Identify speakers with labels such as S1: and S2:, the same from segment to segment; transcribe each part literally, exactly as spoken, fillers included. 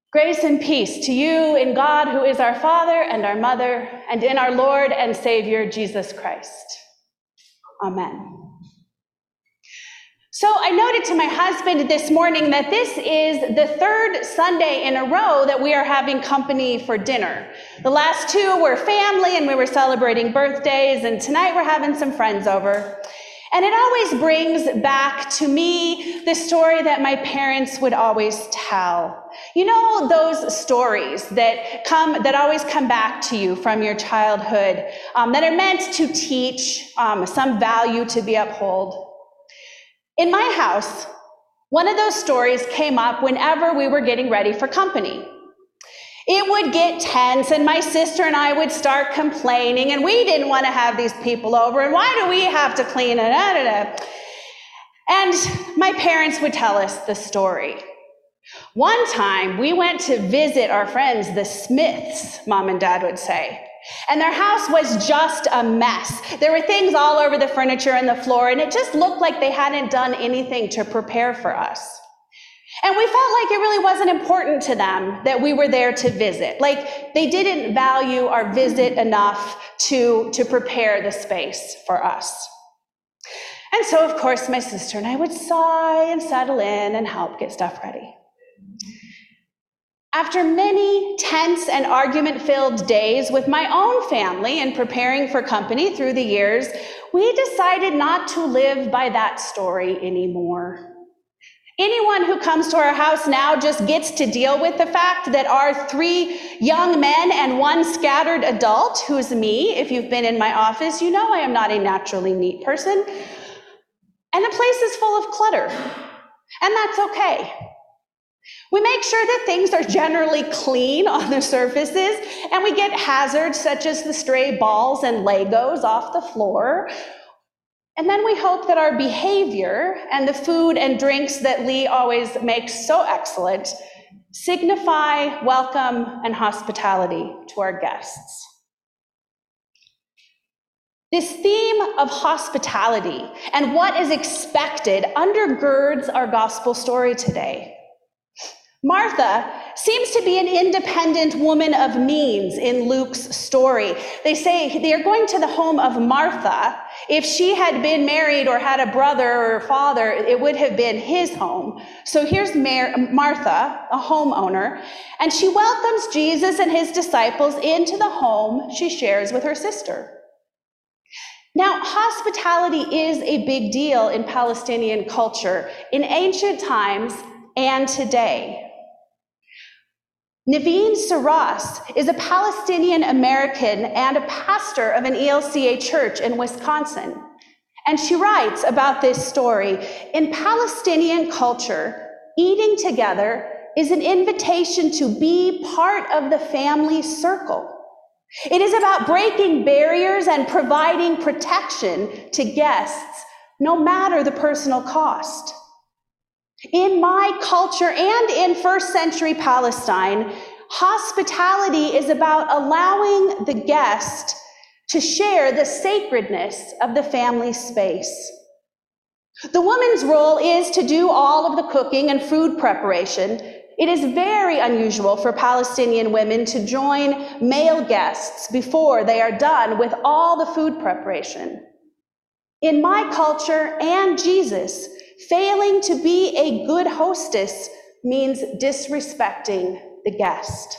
S1: Grace and peace to you in God, who is our Father and our Mother, and in our Lord and Savior, Jesus Christ. Amen. So I noted to my husband this morning that this is the third Sunday in a row that we are having company for dinner. The last two were family and we were celebrating birthdays, and tonight we're having some friends over. And it always brings back to me the story that my parents would always tell. You know, those stories that come, that always come back to you from your childhood, um, that are meant to teach um, some value to be upheld. In my house, one of those stories came up whenever we were getting ready for company. It would get tense, and my sister and I would start complaining, and we didn't want to have these people over, and why do we have to clean it? Da, da, da. And my parents would tell us the story. One time, we went to visit our friends, the Smiths, Mom and Dad would say, and their house was just a mess. There were things all over the furniture and the floor, and it just looked like they hadn't done anything to prepare for us. And we felt like it really wasn't important to them that we were there to visit. Like they didn't value our visit enough to, to prepare the space for us. And so, of course, my sister and I would sigh and settle in and help get stuff ready. After many tense and argument-filled days with my own family and preparing for company through the years, we decided not to live by that story anymore. Anyone who comes to our house now just gets to deal with the fact that our three young men and one scattered adult, who's me, if you've been in my office, you know I am not a naturally neat person, and the place is full of clutter, and that's okay. We make sure that things are generally clean on the surfaces, and we get hazards such as the stray balls and Legos off the floor. And then we hope that our behavior and the food and drinks that Lee always makes so excellent signify welcome and hospitality to our guests. This theme of hospitality and what is expected undergirds our gospel story today. Martha seems to be an independent woman of means in Luke's story. They say they are going to the home of Martha. If she had been married or had a brother or father, it would have been his home. So here's Mar- Martha, a homeowner, and she welcomes Jesus and his disciples into the home she shares with her sister. Now, hospitality is a big deal in Palestinian culture in ancient times and today. Naveen Saras is a Palestinian American and a pastor of an E L C A church in Wisconsin. And she writes about this story. In Palestinian culture, eating together is an invitation to be part of the family circle. It is about breaking barriers and providing protection to guests, no matter the personal cost. In my culture and in first century Palestine, hospitality is about allowing the guest to share the sacredness of the family space. The woman's role is to do all of the cooking and food preparation. It is very unusual for Palestinian women to join male guests before they are done with all the food preparation. In my culture and Jesus, failing to be a good hostess means disrespecting the guest.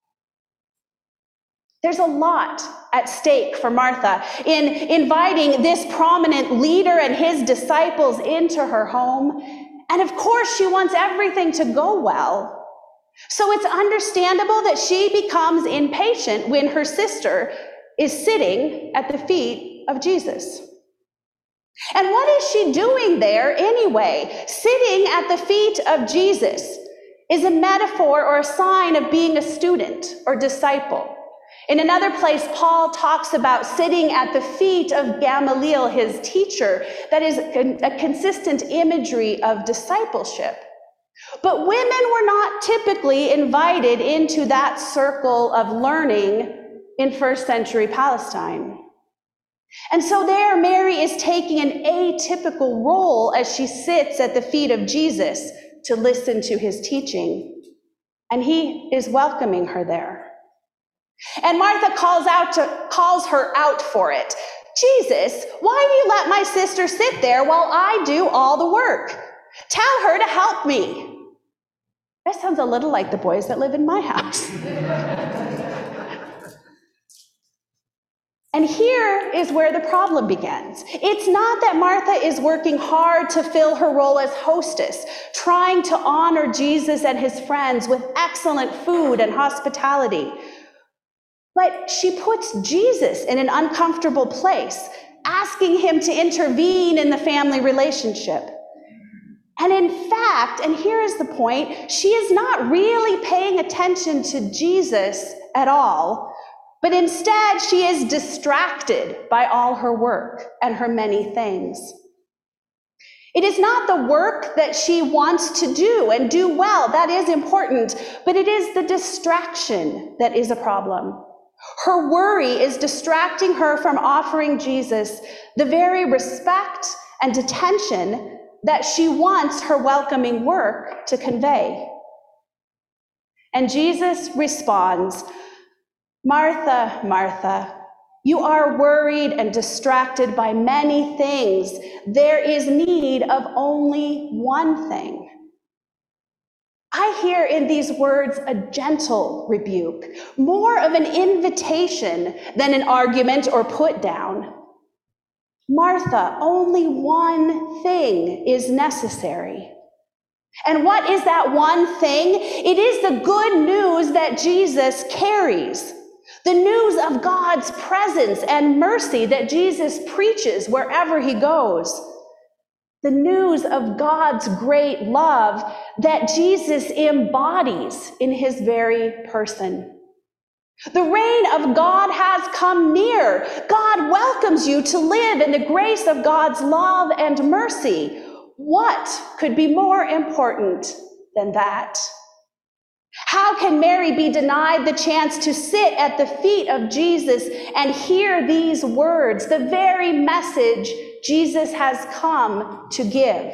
S1: There's a lot at stake for Martha in inviting this prominent leader and his disciples into her home. And of course, she wants everything to go well. So it's understandable that she becomes impatient when her sister is sitting at the feet of Jesus. And what is she doing there anyway? Sitting at the feet of Jesus is a metaphor or a sign of being a student or disciple. In another place, Paul talks about sitting at the feet of Gamaliel, his teacher. That is a consistent imagery of discipleship. But women were not typically invited into that circle of learning in first century Palestine. And so there, Mary is taking an atypical role as she sits at the feet of Jesus to listen to his teaching. and he is welcoming her there. And Martha calls out to, calls her out for it. Jesus, why do you let my sister sit there while I do all the work? Tell her to help me. That sounds a little like the boys that live in my house. And here is where the problem begins. It's not that Martha is working hard to fill her role as hostess, trying to honor Jesus and his friends with excellent food and hospitality. But she puts Jesus in an uncomfortable place, asking him to intervene in the family relationship. And in fact, and here is the point, she is not really paying attention to Jesus at all, but instead she is distracted by all her work and her many things. It is not the work that she wants to do and do well, that is important, but it is the distraction that is a problem. Her worry is distracting her from offering Jesus the very respect and attention that she wants her welcoming work to convey. And Jesus responds, Martha, Martha, you are worried and distracted by many things. There is need of only one thing. I hear in these words a gentle rebuke, more of an invitation than an argument or put down. Martha, only one thing is necessary. And what is that one thing? It is the good news that Jesus carries. The news of God's presence and mercy that Jesus preaches wherever he goes. The news of God's great love that Jesus embodies in his very person. The reign of God has come near. God welcomes you to live in the grace of God's love and mercy. What could be more important than that? How can Mary be denied the chance to sit at the feet of Jesus and hear these words, the very message Jesus has come to give?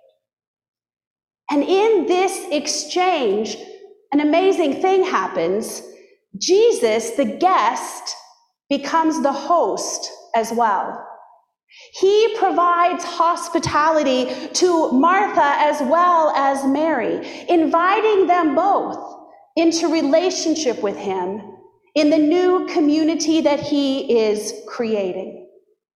S1: And in this exchange, an amazing thing happens. Jesus, the guest, becomes the host as well. He provides hospitality to Martha as well as Mary, inviting them both into relationship with him in the new community that he is creating.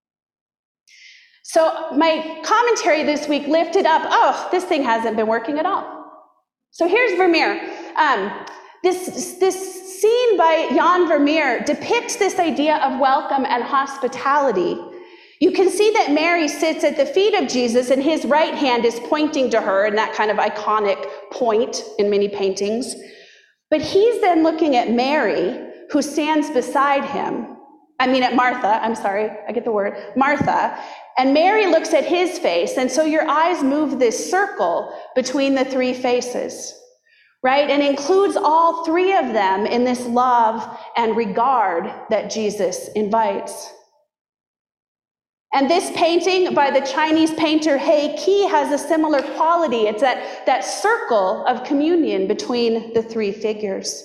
S1: So my commentary this week lifted up, oh, this thing hasn't been working at all. So here's Vermeer. Um, this, this scene by Jan Vermeer depicts this idea of welcome and hospitality. You can see that Mary sits at the feet of Jesus and his right hand is pointing to her in that kind of iconic point in many paintings. But he's then looking at Mary, who stands beside him. I mean at Martha, I'm sorry, I get the word, Martha. And Mary looks at his face, and so your eyes move this circle between the three faces, right? And includes all three of them in this love and regard that Jesus invites. And this painting by the Chinese painter He Qi has a similar quality. It's that, that circle of communion between the three figures.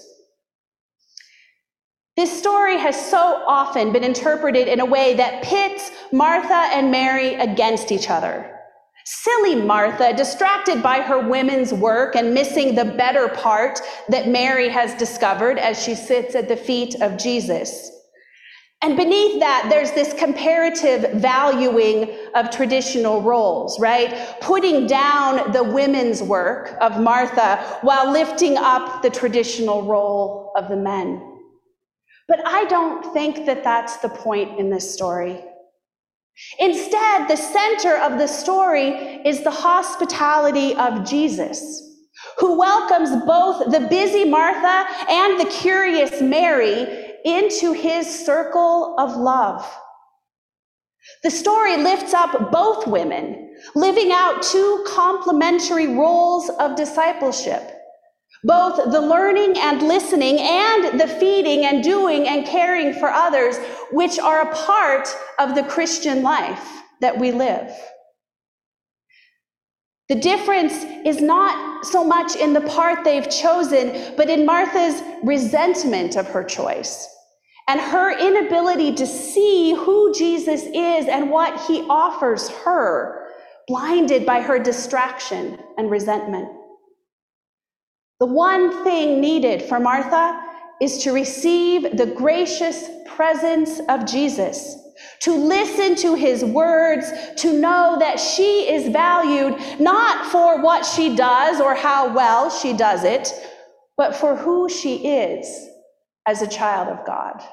S1: This story has so often been interpreted in a way that pits Martha and Mary against each other. Silly Martha, distracted by her women's work and missing the better part that Mary has discovered as she sits at the feet of Jesus. And beneath that, there's this comparative valuing of traditional roles, right? Putting down the women's work of Martha while lifting up the traditional role of the men. But I don't think that that's the point in this story. Instead, the center of the story is the hospitality of Jesus, who welcomes both the busy Martha and the curious Mary into his circle of love. The story lifts up both women, living out two complementary roles of discipleship, both the learning and listening and the feeding and doing and caring for others, which are a part of the Christian life that we live. The difference is not so much in the part they've chosen, but in Martha's resentment of her choice and her inability to see who Jesus is and what he offers her, blinded by her distraction and resentment. The one thing needed for Martha is to receive the gracious presence of Jesus, to listen to his words, to know that she is valued not for what she does or how well she does it, but for who she is as a child of God.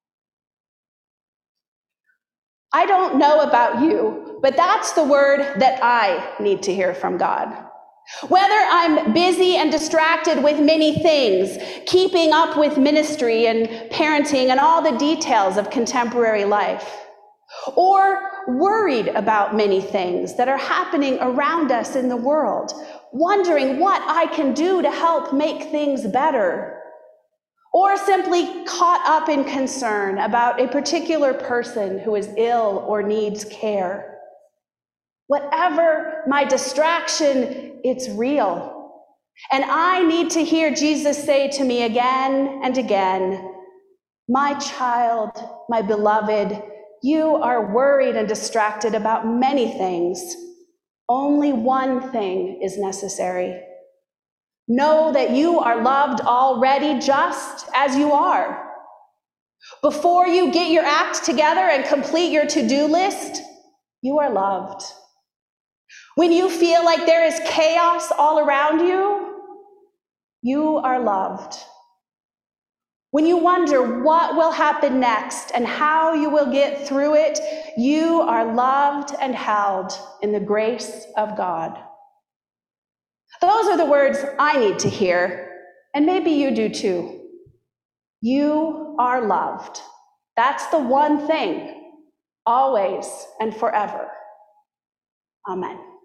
S1: I don't know about you, but that's the word that I need to hear from God. Whether I'm busy and distracted with many things, keeping up with ministry and parenting and all the details of contemporary life, or worried about many things that are happening around us in the world, wondering what I can do to help make things better, or simply caught up in concern about a particular person who is ill or needs care. Whatever my distraction, it's real. And I need to hear Jesus say to me again and again, "My child, my beloved, you are worried and distracted about many things. Only one thing is necessary. Know that you are loved already just as you are. Before you get your act together and complete your to-do list, you are loved. When you feel like there is chaos all around you, you are loved. When you wonder what will happen next and how you will get through it, you are loved and held in the grace of God." Those are the words I need to hear, and maybe you do too. You are loved. That's the one thing, always and forever. Amen.